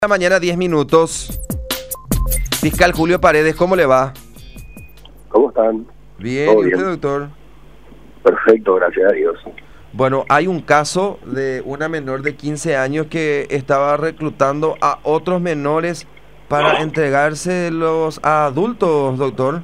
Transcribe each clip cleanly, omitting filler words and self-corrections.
La mañana, 10 minutos. Fiscal Julio Paredes, ¿cómo le va? ¿Cómo están? Bien, ¿Todo ¿y usted, bien? doctor? Perfecto, gracias a Dios. Bueno, hay un caso de una menor de 15 años que estaba reclutando a otros menores para entregárselos a adultos, doctor.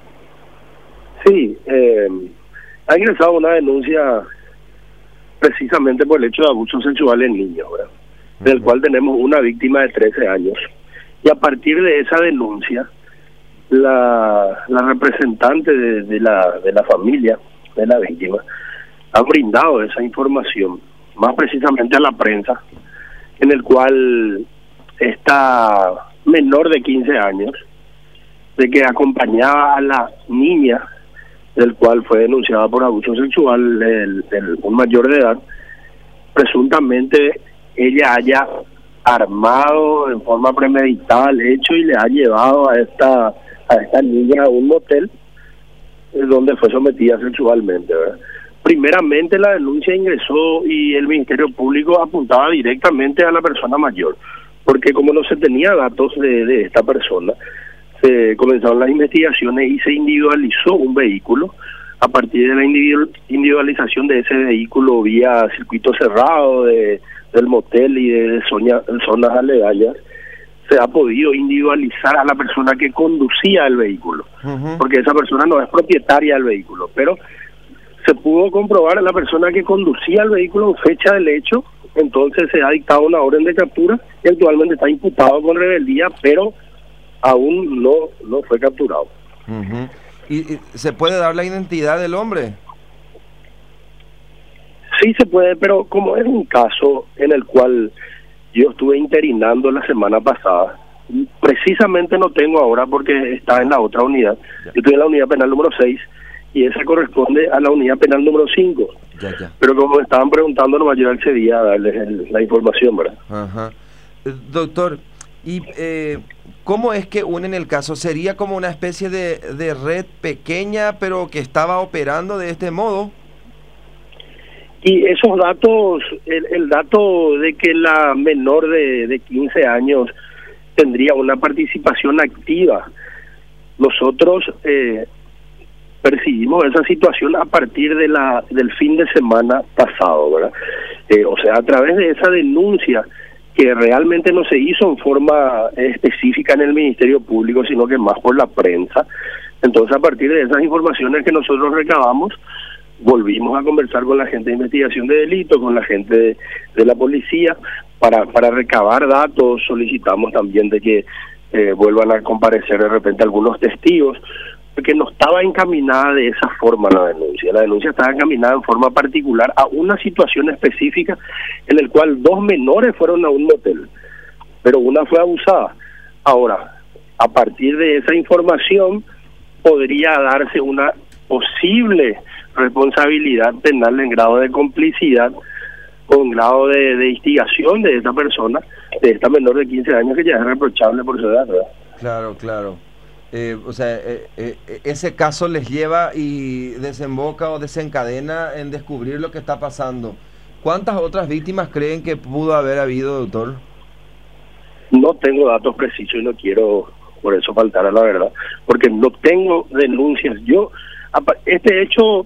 Sí, ha ingresado una denuncia precisamente por el hecho de abuso sexual en niños, ¿verdad? Del cual tenemos una víctima de 13 años. Y a partir de esa denuncia, la representante de la familia de la víctima ha brindado esa información, más precisamente a la prensa, en el cual esta menor de 15 años, de que acompañaba a la niña, del cual fue denunciada por abuso sexual, un mayor de edad, presuntamente ella haya armado en forma premeditada el hecho y le ha llevado a esta niña a un motel donde fue sometida sexualmente, ¿verdad? Primeramente la denuncia ingresó y el Ministerio Público apuntaba directamente a la persona mayor, porque como no se tenía datos de esta persona, se comenzaron las investigaciones y se individualizó un vehículo. A partir de la individualización de ese vehículo vía circuito cerrado del motel y de zonas aledañas, se ha podido individualizar a la persona que conducía el vehículo, porque esa persona no es propietaria del vehículo, pero se pudo comprobar a la persona que conducía el vehículo en fecha del hecho. Entonces se ha dictado una orden de captura y actualmente está imputado con rebeldía, pero aún no fue capturado. ¿Y se puede dar la identidad del hombre? Sí se puede, pero como es un caso en el cual yo estuve interinando la semana pasada, precisamente no tengo ahora porque está en la otra unidad. Yo estoy en la unidad penal número 6 y esa corresponde a la unidad penal número 5. Pero como me estaban preguntando, nomás yo accedí a darles la información, ¿verdad? Ajá. Doctor, ¿y cómo es que unen el caso? ¿Sería como una especie de red pequeña, pero que estaba operando de este modo? Y esos datos, el dato de que la menor de 15 años tendría una participación activa, nosotros percibimos esa situación a partir del fin de semana pasado, ¿verdad? O sea, a través de esa denuncia que realmente no se hizo en forma específica en el Ministerio Público, sino que más por la prensa. Entonces, a partir de esas informaciones que nosotros recabamos, volvimos a conversar con la gente de investigación de delito, con la gente de la policía, para recabar datos. Solicitamos también de que vuelvan a comparecer de repente algunos testigos, porque no estaba encaminada de esa forma la denuncia. La denuncia estaba encaminada en forma particular a una situación específica en el cual 2 menores fueron a un motel, pero una fue abusada. Ahora, a partir de esa información podría darse una posible responsabilidad penal en grado de complicidad con grado de instigación de esta persona, de esta menor de 15 años, que ya es reprochable por su edad, ¿verdad? Claro. O sea, ese caso les lleva y desemboca o desencadena en descubrir lo que está pasando. ¿Cuántas otras víctimas creen que pudo haber habido, doctor? No tengo datos precisos y no quiero por eso faltar a la verdad, porque no tengo denuncias. Este hecho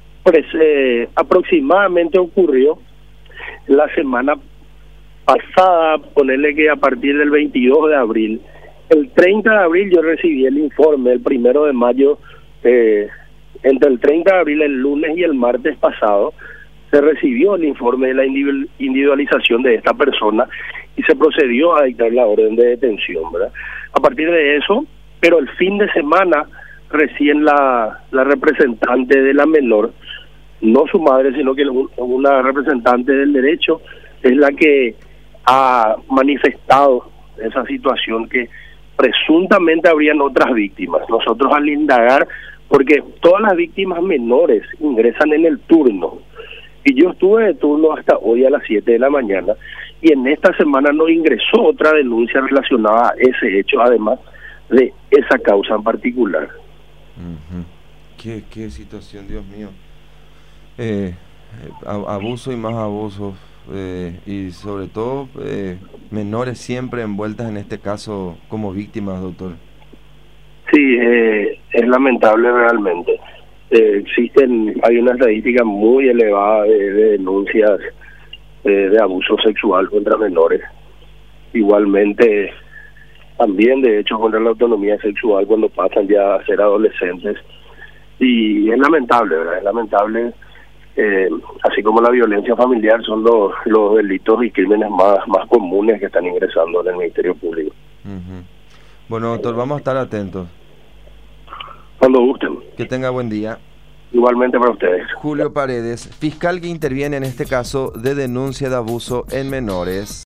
aproximadamente ocurrió la semana pasada, ponerle que a partir del 22 de abril. El 30 de abril yo recibí el informe, el 1 de mayo, entre el 30 de abril, el lunes y el martes pasado, se recibió el informe de la individualización de esta persona y se procedió a dictar la orden de detención, ¿verdad? A partir de eso, pero el fin de semana, recién la representante de la menor, no su madre, sino que una representante del derecho, es la que ha manifestado esa situación, que presuntamente habrían otras víctimas. Nosotros, al indagar, porque todas las víctimas menores ingresan en el turno, y yo estuve de turno hasta hoy a las 7 de la mañana, y en esta semana no ingresó otra denuncia relacionada a ese hecho, además de esa causa en particular. Qué situación, Dios mío. Abuso y más abuso. y sobre todo menores siempre envueltas en este caso como víctimas, doctor. Sí, es lamentable realmente. Hay una estadística muy elevada de denuncias de abuso sexual contra menores. Igualmente, también de hecho contra la autonomía sexual cuando pasan ya a ser adolescentes. Y es lamentable, ¿verdad? Es lamentable, así como la violencia familiar son los delitos y crímenes más comunes que están ingresando en el Ministerio Público. Uh-huh. Bueno, doctor, vamos a estar atentos. Cuando gusten. Que tenga buen día. Igualmente para ustedes. Julio Paredes, fiscal que interviene en este caso de denuncia de abuso en menores.